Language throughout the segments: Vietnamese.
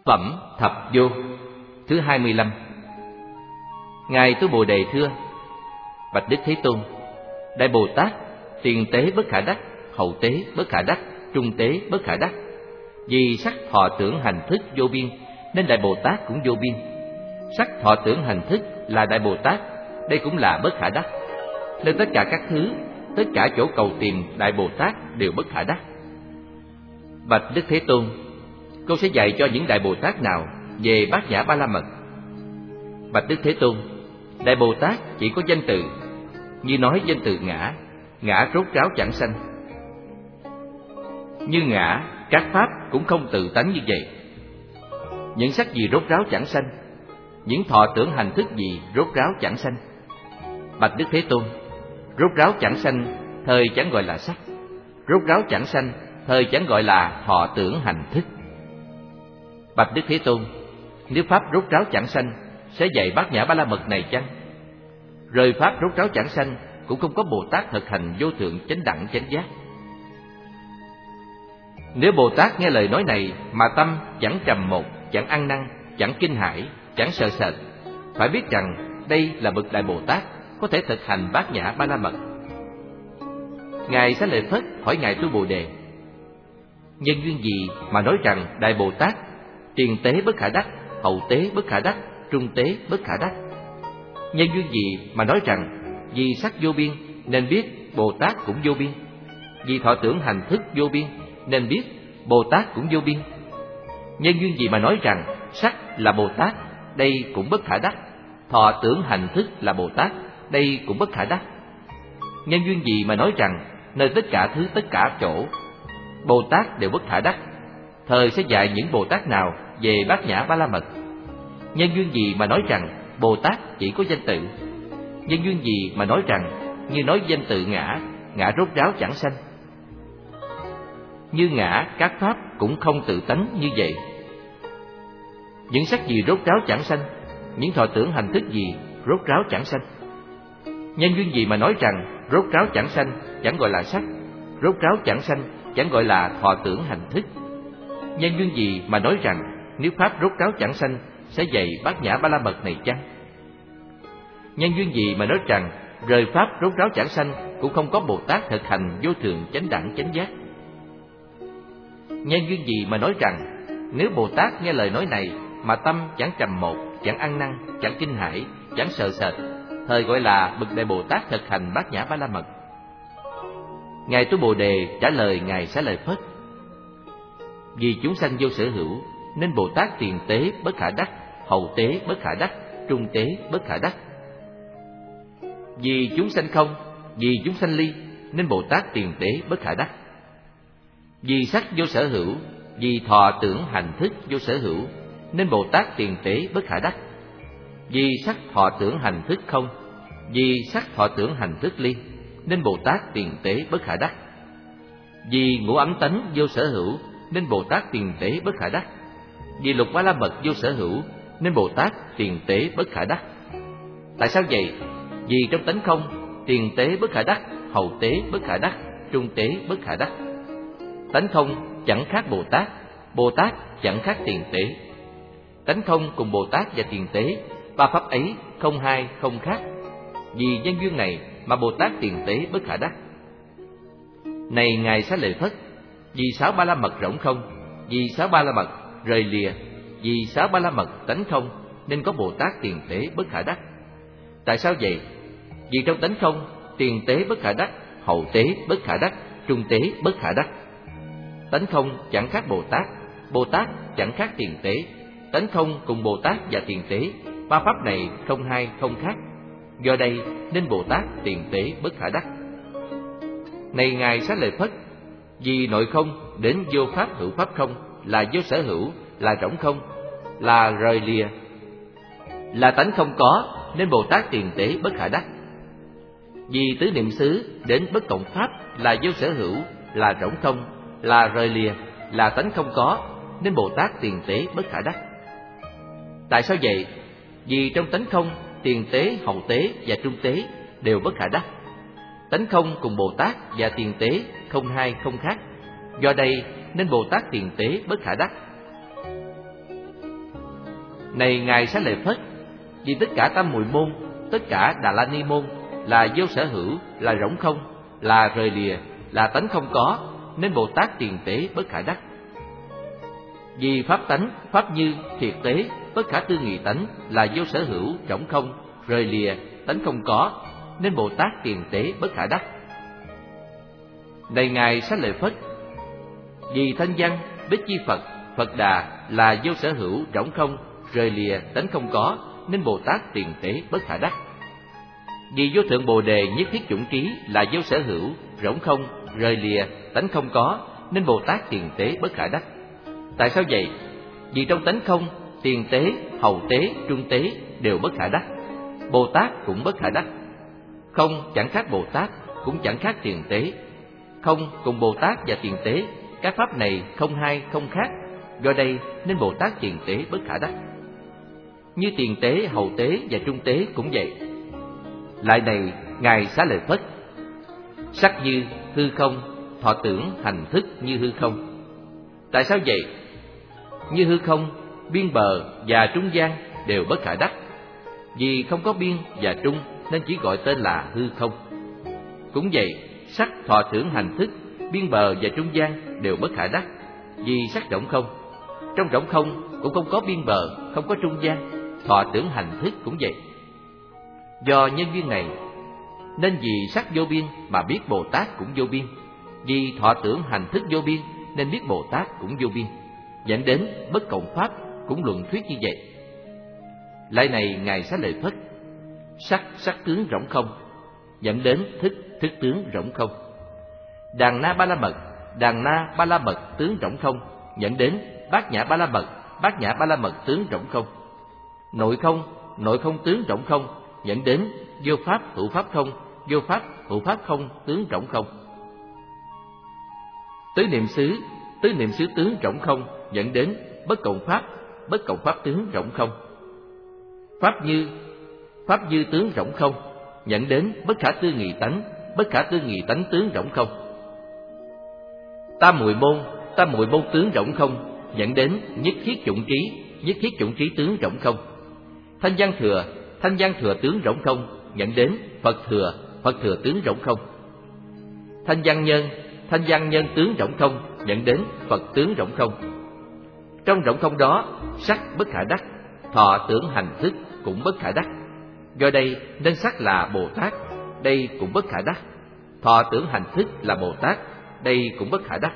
Phẩm Thập Vô thứ 25. Ngài Tu Bồ Đề thưa: Bạch Đức Thế Tôn, Đại Bồ Tát tiền tế bất khả đắc, hậu tế bất khả đắc, trung tế bất khả đắc. Vì sắc thọ tưởng hành thức vô biên nên Đại Bồ Tát cũng vô biên. Sắc thọ tưởng hành thức là Đại Bồ Tát, đây cũng là bất khả đắc. Nên tất cả các thứ, tất cả chỗ cầu tìm Đại Bồ Tát đều bất khả đắc. Bạch Đức Thế Tôn, con sẽ dạy cho những Đại Bồ Tát nào về Bát Nhã Ba La Mật? Bạch Đức Thế Tôn, Đại Bồ Tát chỉ có danh từ, như nói danh từ ngã, ngã rốt ráo chẳng sanh. Như ngã, các pháp cũng không tự tánh như vậy. Những sắc gì rốt ráo chẳng sanh, những thọ tưởng hành thức gì rốt ráo chẳng sanh. Bạch Đức Thế Tôn, rốt ráo chẳng sanh thời chẳng gọi là sắc, rốt ráo chẳng sanh thời chẳng gọi là thọ tưởng hành thức. Bạch Đức Thế Tôn, nếu pháp rốt ráo chẳng sanh sẽ dạy Bát Nhã Ba La Mật này chăng? Rời pháp rốt ráo chẳng sanh cũng không có Bồ Tát thực hành vô thượng chánh đẳng chánh giác. Nếu Bồ Tát nghe lời nói này mà tâm chẳng trầm một, chẳng ăn năn, chẳng kinh hãi, chẳng sợ sệt, phải biết rằng đây là bậc Đại Bồ Tát có thể thực hành Bát Nhã Ba La Mật. Ngài Xá Lợi Phất hỏi Ngài Tu Bồ Đề: nhân duyên gì mà nói rằng Đại Bồ Tát tiền tế bất khả đắc, hậu tế bất khả đắc, trung tế bất khả đắc? Nhân duyên gì mà nói rằng vì sắc vô biên nên biết Bồ Tát cũng vô biên, vì thọ tưởng hành thức vô biên nên biết Bồ Tát cũng vô biên? Nhân duyên gì mà nói rằng sắc là Bồ Tát, đây cũng bất khả đắc, thọ tưởng hành thức là Bồ Tát, đây cũng bất khả đắc? Nhân duyên gì mà nói rằng nơi tất cả thứ tất cả chỗ Bồ Tát đều bất khả đắc, thời sẽ dạy những Bồ Tát nào về Bát Nhã Ba La Mật? Nhân duyên gì mà nói rằng Bồ Tát chỉ có danh tự? Nhân duyên gì mà nói rằng như nói danh tự ngã, ngã rốt ráo chẳng sanh? Như ngã, các pháp cũng không tự tánh như vậy. Những sắc gì rốt ráo chẳng sanh, những thọ tưởng hành thức gì rốt ráo chẳng sanh? Nhân duyên gì mà nói rằng rốt ráo chẳng sanh chẳng gọi là sắc, rốt ráo chẳng sanh chẳng gọi là thọ tưởng hành thức? Nhân duyên gì mà nói rằng nếu pháp rốt ráo chẳng sanh sẽ dạy Bát Nhã Ba La Mật này chăng? Nhân duyên gì mà nói rằng rời pháp rốt ráo chẳng sanh cũng không có Bồ Tát thực hành vô thượng chánh đẳng chánh giác? Nhân duyên gì mà nói rằng nếu Bồ Tát nghe lời nói này mà tâm chẳng trầm một, chẳng ăn năn, chẳng kinh hãi, chẳng sợ sệt, thời gọi là bậc Đại Bồ Tát thực hành Bát Nhã Ba La Mật? Ngài Tu Bồ Đề trả lời Ngài Xá Lợi Phất: vì chúng sanh vô sở hữu nên Bồ Tát tiền tế bất khả đắc, hậu tế bất khả đắc, trung tế bất khả đắc. Vì chúng sanh không, vì chúng sanh ly nên Bồ Tát tiền tế bất khả đắc. Vì sắc vô sở hữu, vì thọ tưởng hành thức vô sở hữu nên Bồ Tát tiền tế bất khả đắc. Vì sắc thọ tưởng hành thức không, vì sắc thọ tưởng hành thức ly nên Bồ Tát tiền tế bất khả đắc. Vì ngũ ấm tánh vô sở hữu nên Bồ Tát tiền tế bất khả đắc. Vì lục Ba La Mật vô sở hữu nên Bồ Tát tiền tế bất khả đắc. Tại sao vậy? Vì trong tánh không, tiền tế bất khả đắc, hậu tế bất khả đắc, trung tế bất khả đắc. Tánh không chẳng khác Bồ Tát, Bồ Tát chẳng khác tiền tế. Tánh không cùng Bồ Tát và tiền tế, ba pháp ấy không hai không khác. Vì nhân duyên này mà Bồ Tát tiền tế bất khả đắc. Này Ngài Xá Lợi Phất, vì sáu Ba La Mật rỗng không, vì sáu Ba La Mật rời lìa, vì sáu Ba La Mật tánh không nên có Bồ Tát tiền tế bất khả đắc. Tại sao vậy? Vì trong tánh không, tiền tế bất khả đắc, hậu tế bất khả đắc, trung tế bất khả đắc. Tánh không chẳng khác Bồ Tát, Bồ Tát chẳng khác tiền tế. Tánh không cùng Bồ Tát và tiền tế, ba pháp này không hai không khác. Do đây nên Bồ Tát tiền tế bất khả đắc. Này Ngài Xá Lợi Phất, vì nội không đến vô pháp hữu pháp không, là vô sở hữu, là rỗng không, là rời lìa, là tánh không có nên Bồ Tát tiền tế bất khả đắc. Vì tứ niệm xứ đến bất cộng pháp, là vô sở hữu, là rỗng không, là rời lìa, là tánh không có nên Bồ Tát tiền tế bất khả đắc. Tại sao vậy? Vì trong tánh không, tiền tế, hậu tế và trung tế đều bất khả đắc. Tánh không cùng Bồ Tát và tiền tế không hai không khác. Do đây nên Bồ Tát tiền tế bất khả đắc. Này Ngài Xá Lợi Phất, vì tất cả Tam Muội Môn, tất cả Đà La Ni Môn là vô sở hữu, là rỗng không, là rời lìa, là tánh không có, nên Bồ Tát tiền tế bất khả đắc. Vì pháp tánh, pháp như, thiệt tế, bất khả tư nghị tánh là vô sở hữu, rỗng không, rời lìa, tánh không có, nên Bồ Tát tiền tế bất khả đắc. Này Ngài Xá Lợi Phất, vì thanh văn, Bích Chi Phật, Phật Đà là vô sở hữu, rỗng không, rời lìa, tánh không có, nên Bồ Tát tiền tế bất khả đắc. Vì vô thượng Bồ Đề nhất thiết chủng trí là vô sở hữu, rỗng không, rời lìa, tánh không có, nên Bồ Tát tiền tế bất khả đắc. Tại sao vậy? Vì trong tánh không, tiền tế, hậu tế, trung tế đều bất khả đắc. Bồ Tát cũng bất khả đắc. Không chẳng khác Bồ Tát, cũng chẳng khác tiền tế. Không cùng Bồ Tát và tiền tế, các pháp này không hai không khác, do đây nên Bồ Tát tiền tế bất khả đắc. Như tiền tế, hậu tế và trung tế cũng vậy. Lại này Ngài Xá Lợi Phất, sắc như hư không, thọ tưởng hành thức như hư không. Tại sao vậy? Như hư không, biên bờ và trung gian đều bất khả đắc. Vì không có biên và trung nên chỉ gọi tên là hư không. Cũng vậy, sắc, thọ tưởng hành thức, biên bờ và trung gian đều bất khả đắc. Vì sắc rỗng không, trong rỗng không cũng không có biên bờ, không có trung gian, thọ tưởng hành thức cũng vậy. Do nhân duyên này nên vì sắc vô biên mà biết Bồ Tát cũng vô biên, vì thọ tưởng hành thức vô biên nên biết Bồ Tát cũng vô biên, dẫn đến bất cộng pháp cũng luận thuyết như vậy. Lại này Ngài Xá Lợi Phất, sắc, sắc tướng rỗng không, dẫn đến thức, thức tướng rỗng không. Đàn na ba la mật, đàn na ba la mật tướng rỗng không, dẫn đến bát nhã ba la mật, bát nhã ba la mật tướng rỗng không. Nội không, nội không tướng rỗng không, dẫn đến vô pháp hữu pháp không, vô pháp hữu pháp không tướng rỗng không. Tứ niệm xứ tướng rỗng không, dẫn đến bất cộng pháp tướng rỗng không. Pháp như tướng rỗng không, dẫn đến bất khả tư nghị tánh tướng rỗng không. Tam muội môn tướng rỗng không, dẫn đến nhất thiết chủng trí tướng rỗng không. Thanh văn thừa tướng rỗng không, dẫn đến Phật thừa tướng rỗng không. Thanh văn nhân tướng rỗng không, dẫn đến Phật tướng rỗng không. Trong rỗng không đó, sắc bất khả đắc, thọ tưởng hành thức cũng bất khả đắc. Do đây nên sắc là Bồ Tát, đây cũng bất khả đắc. Thọ tưởng hành thức là Bồ Tát, đây cũng bất khả đắc.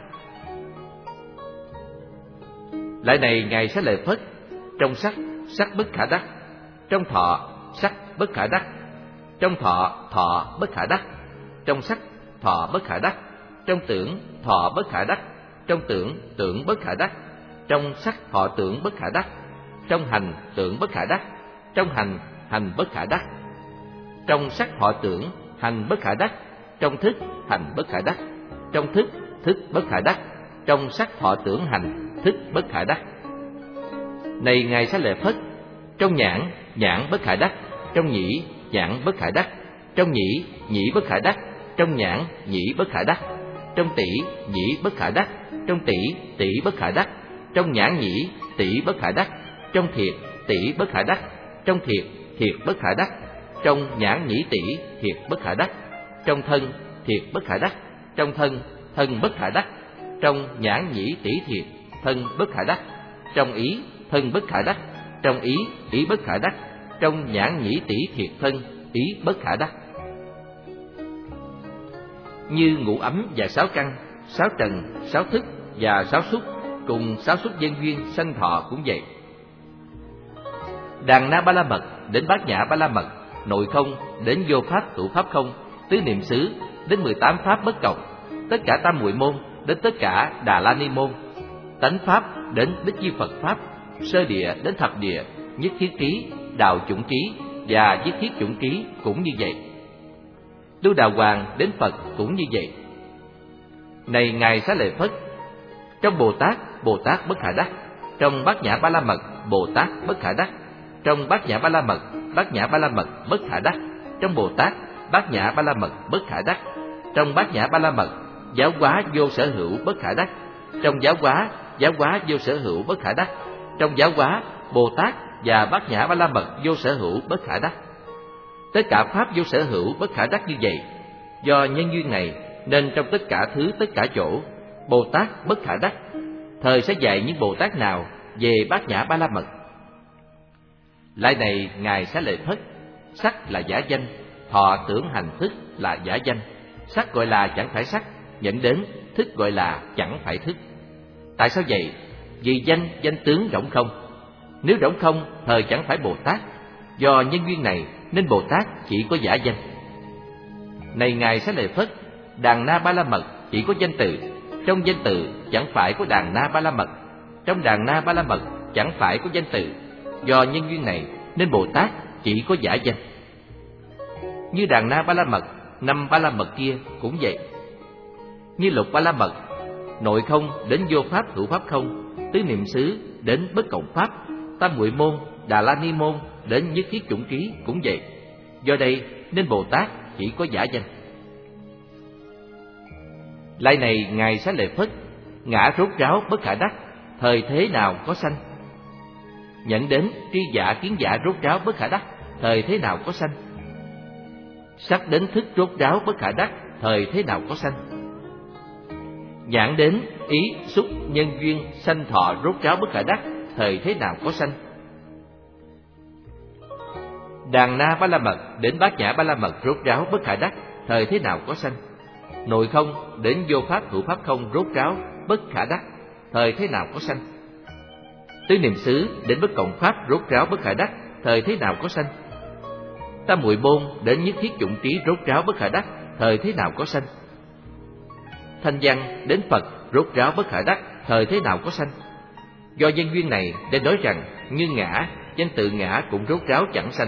Lại này Ngài Xá Lợi Phất, trong sắc, sắc bất khả đắc. Trong thọ, sắc bất khả đắc. Trong thọ, thọ bất khả đắc. Trong sắc, thọ bất khả đắc. Trong tưởng, thọ bất khả đắc. Trong tưởng, tưởng bất khả đắc. Trong sắc, thọ tưởng bất khả đắc. Trong hành, tưởng bất khả đắc. Trong hành, hành bất khả đắc. Trong sắc, thọ tưởng, hành bất khả đắc. Trong thức, hành bất khả đắc. Trong thức, thức bất khả đắc. Trong sắc, thọ tưởng, hành, thức bất khả đắc. Này Ngài Xá Lợi Phất, trong nhãn, nhãn bất khả đắc. Trong nhĩ, nhãn bất khả đắc. Trong nhĩ, nhĩ bất khả đắc. Trong nhãn, nhĩ bất khả đắc. Trong tỷ, nhĩ bất khả đắc. Trong tỷ, tỷ bất khả đắc. Trong nhãn nhĩ, tỷ bất khả đắc. Trong thiệt, tỷ bất khả đắc. Trong thiệt, thiệt bất khả đắc. Trong nhãn nhĩ tỷ, thiệt bất khả đắc. Trong thân, thiệt bất khả đắc. Trong thân, thân bất khả đắc. Trong nhãn nhĩ tỷ thiệt, thân bất khả đắc. Trong ý, thân bất khả đắc. Trong ý, ý bất khả đắc. Trong nhãn nhĩ tỷ thiệt thân, ý bất khả đắc. Như ngũ ấm và sáu căn, sáu trần, sáu thức và sáu xúc, cùng sáu xúc nhân duyên sanh thọ cũng vậy. Đàn na ba la mật đến bát nhã ba la mật, nội không đến vô pháp hữu pháp không, tứ niệm xứ đến 18 pháp bất cộng, tất cả tam muội môn đến tất cả Đà La Ni môn, tánh pháp đến Bích Chi Phật pháp, sơ địa đến thập địa, nhất thiết trí, đạo chủng trí và nhất thiết chủng trí cũng như vậy. Lưu Đà Hoàng đến Phật cũng như vậy. Này Ngài Xá Lợi Phất, trong Bồ Tát bất khả đắc. Trong bát nhã ba la mật, Bồ Tát bất khả đắc. Trong bát nhã ba la mật, bát nhã ba la mật bất khả đắc. Trong Bồ Tát, bát nhã ba la mật bất khả đắc. Trong bát nhã ba la mật, giáo hóa vô sở hữu bất khả đắc. Trong giáo hóa vô sở hữu bất khả đắc. Trong giáo hóa, Bồ và bát nhã ba la mật vô sở hữu bất khả đắc. Tất cả pháp vô sở hữu bất khả đắc như vậy, do nhân duyên này nên trong tất cả thứ tất cả chỗ, Bồ Tát bất khả đắc thời sẽ dạy những Bồ Tát nào về bát nhã ba la mật. Lại này ngài Xá Lợi Phất, sắc là giả danh, thọ tưởng hành thức là giả danh. Sắc gọi là chẳng phải sắc, dẫn đến thức gọi là chẳng phải thức. Tại sao vậy? Vì danh tướng rỗng không. Nếu rỗng không thời chẳng phải Bồ Tát. Do nhân duyên này nên Bồ Tát chỉ có giả danh. Này ngài Xá Lợi Phất, đàn na ba la mật chỉ có danh từ. Trong danh từ chẳng phải có đàn na ba la mật. Trong đàn na ba la mật chẳng phải có danh từ. Do nhân duyên này nên Bồ Tát chỉ có giả danh. Như đàn na ba la mật, 5 ba la mật kia cũng vậy. Như lục ba la mật, nội không đến vô pháp hữu pháp không, tứ niệm xứ đến bất cộng pháp, tam muội môn, đà la ni môn đến nhất thiết chủng trí cũng vậy. Do đây nên Bồ Tát chỉ có giả danh. Lại này ngài Xá Lợi Phất, ngã rốt ráo bất khả đắc thời thế nào có sanh. Nhận đến tri giả kiến giả rốt ráo bất khả đắc thời thế nào có sanh. Sắc đến thức rốt ráo bất khả đắc thời thế nào có sanh. Nhãn đến ý xúc nhân duyên sanh thọ rốt ráo bất khả đắc thời thế nào có sanh. Đàn na ba la mật đến bát nhã ba la mật rốt ráo bất khả đắc thời thế nào có sanh. Nội không đến vô pháp hữu pháp không rốt ráo bất khả đắc thời thế nào có sanh. Tứ niệm xứ đến bất cộng pháp rốt ráo bất khả đắc thời thế nào có sanh. Tam muội môn đến nhất thiết chủng trí rốt ráo bất khả đắc thời thế nào có sanh. Thanh văn đến Phật rốt ráo bất khả đắc thời thế nào có sanh. Do nhân duyên này nên nói rằng như ngã, danh tự ngã cũng rốt ráo chẳng sanh.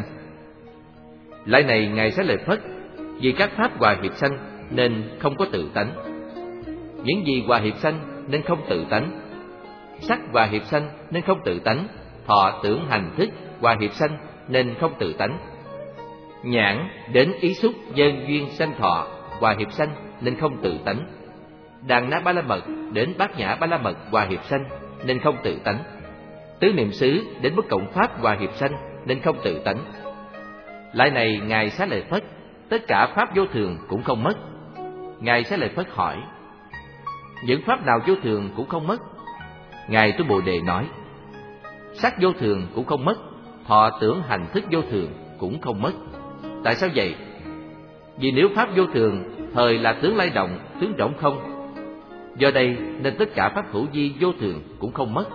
Lại này ngài Xá Lợi Phất, vì các pháp hòa hiệp sanh nên không có tự tánh. Những gì hòa hiệp sanh nên không tự tánh. Sắc hòa hiệp sanh nên không tự tánh. Thọ tưởng hành thức hòa hiệp sanh nên không tự tánh. Nhãn đến ý xúc nhân duyên sanh thọ hòa hiệp sanh nên không tự tánh. Đàn na ba la mật đến bát nhã ba la mật hòa hiệp sanh nên không tự tánh. Tứ niệm xứ đến bất cộng pháp hòa hiệp sanh nên không tự tánh. Lại này ngài Xá Lợi Phất, tất cả pháp vô thường cũng không mất. Ngài Xá Lợi Phất hỏi, những pháp nào vô thường cũng không mất? Ngài Tôi Bồ Đề nói, sắc vô thường cũng không mất, thọ tưởng hành thức vô thường cũng không mất. Tại sao vậy? Vì nếu pháp vô thường thời là tướng lay động, tướng rỗng không. Do đây nên tất cả pháp hữu vi vô thường cũng không mất.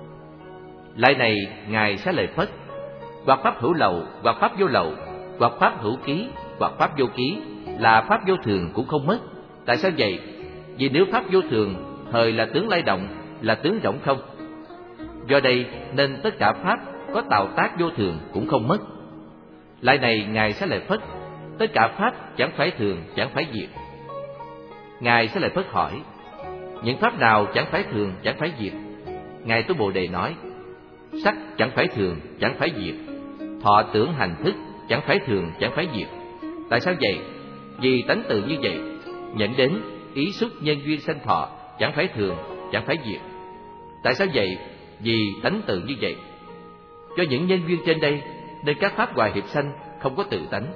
Lại này ngài Xá Lợi Phất, hoặc pháp hữu lậu, hoặc pháp vô lậu, hoặc pháp hữu ký, hoặc pháp vô ký là pháp vô thường cũng không mất. Tại sao vậy? Vì nếu pháp vô thường thời là tướng lay động, là tướng rỗng không. Do đây nên tất cả pháp có tạo tác vô thường cũng không mất. Lại này ngài Xá Lợi Phất, tất cả pháp chẳng phải thường, chẳng phải diệt. Ngài Xá Lợi Phất hỏi, những pháp nào chẳng phải thường, chẳng phải diệt? Ngài Tôi Bồ Đề nói, sắc chẳng phải thường, chẳng phải diệt. Thọ tưởng hành thức chẳng phải thường, chẳng phải diệt. Tại sao vậy? Vì tánh tự như vậy. Nhận đến ý xúc nhân duyên sanh thọ chẳng phải thường, chẳng phải diệt. Tại sao vậy? Vì tánh tự như vậy. Do những nhân duyên trên đây nên các pháp hòa hiệp sanh không có tự tánh.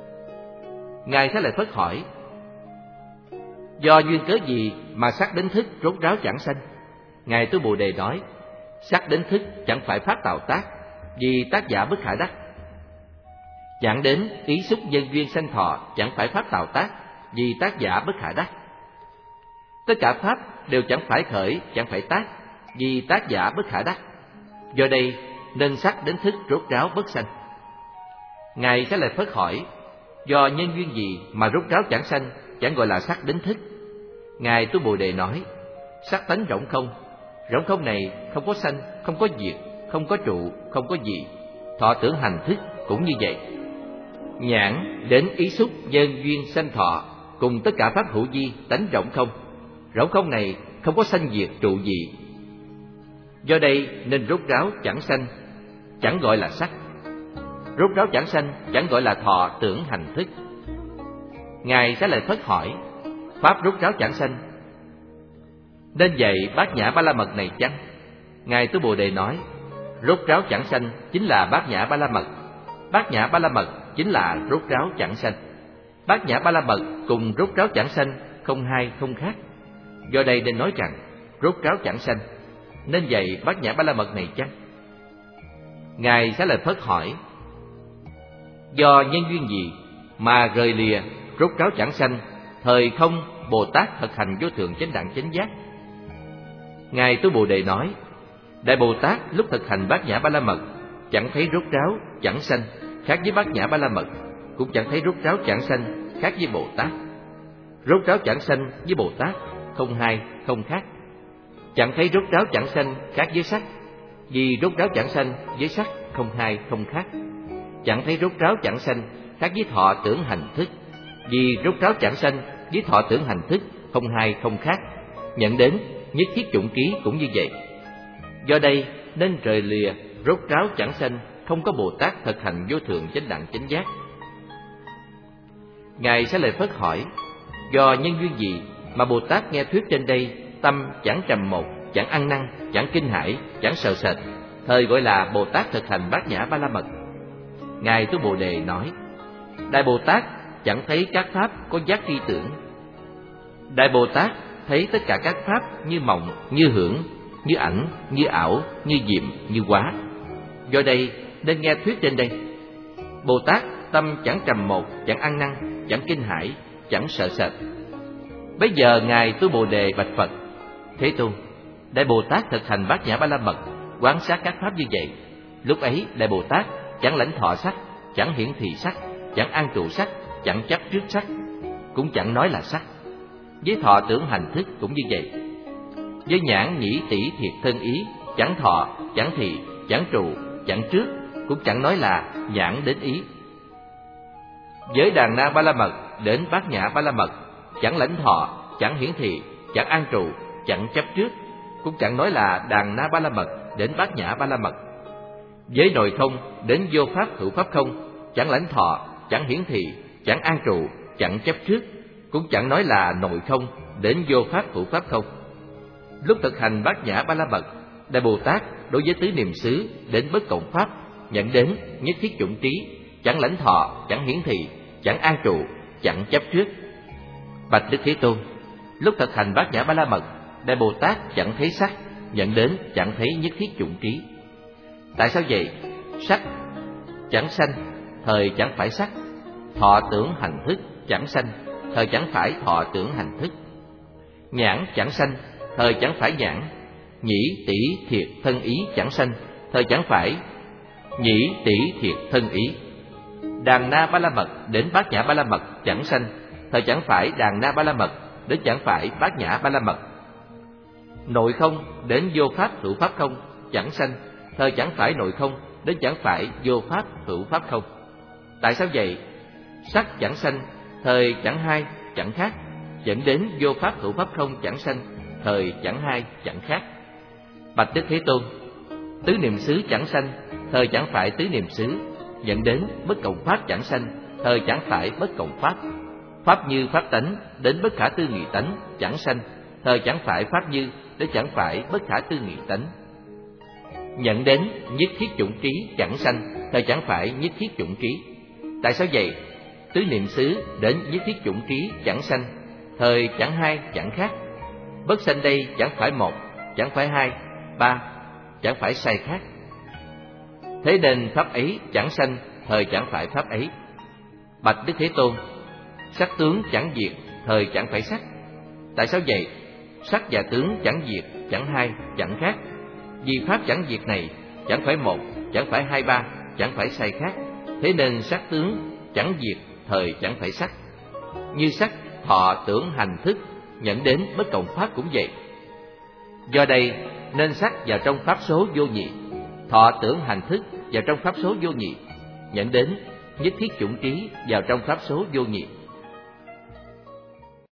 Ngài Xá Lợi Phất hỏi, do duyên cớ gì mà sắc đến thức rốt ráo chẳng sanh? Ngài Tôi Bồ Đề nói, sắc đến thức chẳng phải pháp tạo tác, vì tác giả bất khả đắc. Chẳng đến ý xúc nhân duyên sanh thọ chẳng phải pháp tạo tác, vì tác giả bất khả đắc. Tất cả pháp đều chẳng phải khởi, chẳng phải tác, vì tác giả bất khả đắc. Do đây nên sắc đến thức rốt ráo bất sanh. Ngài Xá Lợi Phất hỏi, do nhân duyên gì mà rốt ráo chẳng sanh, chẳng gọi là sắc đến thức? Ngài Tôi Bồ Đề nói, sắc tánh rỗng không. Rỗng không này không có sanh, không có diệt, không có trụ, không có gì. Thọ tưởng hành thức cũng như vậy. Nhãn đến ý xúc nhân duyên sanh thọ cùng tất cả pháp hữu vi tánh rỗng không. Rỗng không này không có sanh diệt trụ gì. Do đây nên rốt ráo chẳng sanh, chẳng gọi là sắc. Rốt ráo chẳng sanh, chẳng gọi là thọ tưởng hành thức. Ngài Xá Lợi Phất hỏi, pháp rốt ráo chẳng sanh nên dạy bát nhã ba la mật này chăng? Ngài Tôi Bồ Đề nói, Rốt ráo chẳng sanh chính là bát nhã ba la mật. Bát nhã ba la mật chính là rốt ráo chẳng sanh. Bát nhã ba la mật cùng rốt ráo chẳng sanh không hai không khác. Do đây nên nói rằng rốt ráo chẳng sanh, nên dạy bát nhã ba la mật này chăng? Ngài Xá Lợi Phất hỏi: do nhân duyên gì mà rời lìa rốt ráo chẳng sanh, thời không Bồ Tát thực hành vô thượng chánh đẳng chánh giác? Ngài Tu Bồ Đề nói: Đại Bồ Tát lúc thực hành bát nhã ba la mật chẳng thấy rốt ráo chẳng sanh khác với bát nhã ba la mật, cũng chẳng thấy rốt ráo chẳng sanh khác với Bồ Tát. Rốt ráo chẳng sanh với Bồ Tát không hai không khác. Chẳng thấy rốt ráo chẳng sanh khác với sắc, vì rốt ráo chẳng sanh với sắc không hai không khác. Chẳng thấy rốt ráo chẳng sanh khác với thọ tưởng hành thức, vì rốt ráo chẳng sanh với thọ tưởng hành thức không hai không khác. Nhận đến nhất thiết chủng ký cũng như vậy. Do đây nên rời lìa rốt ráo chẳng sanh, không có Bồ Tát thực hành vô thượng chánh đẳng chánh giác. Ngài Xá Lợi Phất hỏi: do nhân duyên gì mà Bồ Tát nghe thuyết trên đây tâm chẳng trầm một, chẳng ăn năn, chẳng kinh hãi, chẳng sợ sệt, thời gọi là Bồ Tát thực hành bát nhã ba la mật? Ngài Tu Bồ Đề nói: Đại Bồ Tát chẳng thấy các pháp có giác tri tưởng. Đại Bồ Tát thấy tất cả các pháp như mộng, như hưởng, như ảnh, như ảo, như diệm, như hóa. Do đây nên nghe thuyết trên đây. Bồ Tát tâm chẳng trầm một, chẳng ăn năn, chẳng kinh hãi, chẳng sợ sệt. Bây giờ Ngài Tu Bồ Đề bạch Phật: Thế Tôn, Đại Bồ Tát thực hành bát nhã ba la mật, quán sát các pháp như vậy. Lúc ấy Đại Bồ Tát chẳng lãnh thọ sắc, chẳng hiển thị sắc, chẳng an trụ sắc, chẳng chấp trước sắc, cũng chẳng nói là sắc. Với thọ tưởng hành thức cũng như vậy. Với nhãn nhĩ tỷ thiệt thân ý, chẳng thọ, chẳng thị, chẳng trụ, chẳng trước, cũng chẳng nói là nhãn đến ý. Với đàn na ba la mật đến bát nhã ba la mật, chẳng lãnh thọ, chẳng hiển thị, chẳng an trụ, chẳng chấp trước, cũng chẳng nói là đàn na ba la mật đến bát nhã ba la mật. Với nội không đến vô pháp hữu pháp không, chẳng lãnh thọ, chẳng hiển thị, chẳng an trụ, chẳng chấp trước, cũng chẳng nói là nội không đến vô pháp hữu pháp không. Lúc thực hành bát nhã ba la mật, Đại Bồ Tát đối với tứ niệm xứ đến bất cộng pháp, nhận đến nhất thiết chủng trí, chẳng lãnh thọ, chẳng hiển thị, chẳng an trụ, chẳng chấp trước. Bạch Đức Thế Tôn, lúc thực hành bát nhã ba la mật, Đại Bồ Tát chẳng thấy sắc, nhận đến chẳng thấy nhất thiết chủng trí. Tại sao vậy? Sắc chẳng sanh, thời chẳng phải sắc. Thọ tưởng hành thức chẳng sanh, thời chẳng phải thọ tưởng hành thức. Nhãn chẳng sanh, thời chẳng phải nhãn. Nhĩ tỷ thiệt thân ý chẳng sanh, thời chẳng phải nhĩ tỷ thiệt thân ý. Đàn na ba la mật đến bát nhã ba la mật chẳng sanh, thời chẳng phải đàn na ba la mật đến chẳng phải bát nhã ba la mật. Nội không đến vô pháp hữu pháp không chẳng sanh, thời chẳng phải nội không đến chẳng phải vô pháp hữu pháp không. Tại sao vậy? Sắc chẳng sanh, thời chẳng hai chẳng khác, dẫn đến vô pháp hữu pháp không chẳng sanh, thời chẳng hai chẳng khác. Bạch Đức Thế Tôn, tứ niệm xứ chẳng sanh, thời chẳng phải tứ niệm xứ, dẫn đến bất cộng pháp chẳng sanh, thời chẳng phải bất cộng pháp. Pháp như pháp tánh đến bất khả tư nghị tánh chẳng sanh, thời chẳng phải pháp như đến chẳng phải bất khả tư nghị tánh. Nhận đến nhất thiết chủng trí chẳng sanh, thời chẳng phải nhất thiết chủng trí. Tại sao vậy? Tứ niệm xứ đến nhất thiết chủng trí chẳng sanh, thời chẳng hai chẳng khác. Bất sanh đây chẳng phải một, chẳng phải hai, ba, chẳng phải sai khác. Thế nên pháp ấy chẳng sanh, thời chẳng phải pháp ấy. Bạch Đức Thế Tôn, sắc tướng chẳng diệt, thời chẳng phải sắc. Tại sao vậy? Sắc và tướng chẳng diệt, chẳng hai, chẳng khác. Vì pháp chẳng diệt này chẳng phải một, chẳng phải hai ba, chẳng phải sai khác. Thế nên sắc tướng chẳng diệt, thời chẳng phải sắc. Như sắc, thọ, tưởng, hành, thức nhận đến bất cộng pháp cũng vậy. Do đây nên sắc vào trong pháp số vô nhị, thọ, tưởng, hành, thức vào trong pháp số vô nhị, nhận đến nhất thiết chủng trí vào trong pháp số vô nhị.